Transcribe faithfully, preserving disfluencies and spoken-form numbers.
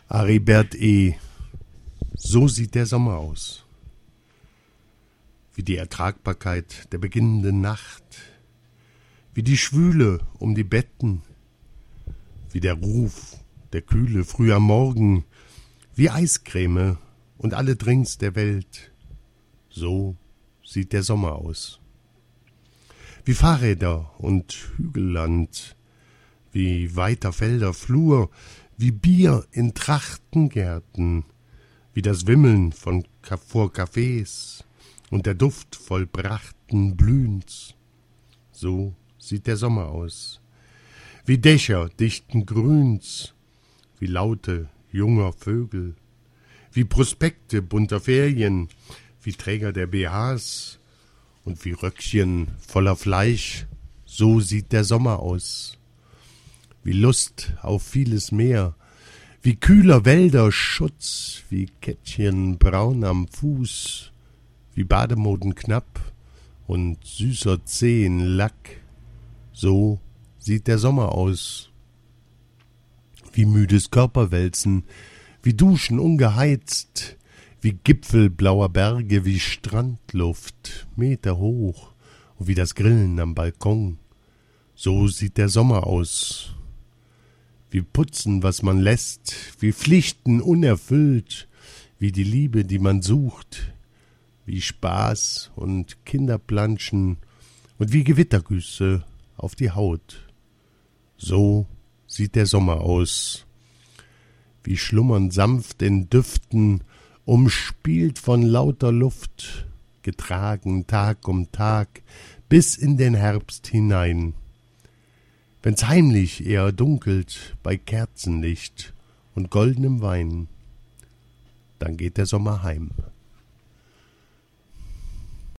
Aribert E. So sieht der Sommer aus. Wie die Ertragbarkeit der beginnenden Nacht, wie die Schwüle um die Betten, wie der Ruf der Kühle früh am Morgen, wie Eiscreme und alle Drinks der Welt. So sieht der Sommer aus. Wie Fahrräder und Hügelland, wie weiter Felder Flur, wie Bier in Trachtengärten, wie das Wimmeln von vor Cafés und der Duft vollbrachten Blühens. So sieht der Sommer aus. Wie Dächer dichten Grüns, wie Laute junger Vögel, wie Prospekte bunter Ferien, wie Träger der B Hs und wie Röckchen voller Fleisch. So sieht der Sommer aus. Wie Lust auf vieles mehr, wie kühler Wälder Schutz, wie Kettchen braun am Fuß, wie Bademoden knapp und süßer Zehen Lack. So sieht der Sommer aus. Wie müdes Körperwälzen, wie Duschen ungeheizt, wie Gipfel blauer Berge, wie Strandluft Meter hoch und wie das Grillen am Balkon. So sieht der Sommer aus. Wie Putzen, was man lässt, wie Pflichten unerfüllt, wie die Liebe, die man sucht, wie Spaß und Kinderplanschen und wie Gewittergüsse auf die Haut. So sieht der Sommer aus. Wie Schlummern sanft in Düften, umspielt von lauter Luft, getragen Tag um Tag bis in den Herbst hinein. Wenn's heimlich eher dunkelt bei Kerzenlicht und goldenem Wein, dann geht der Sommer heim.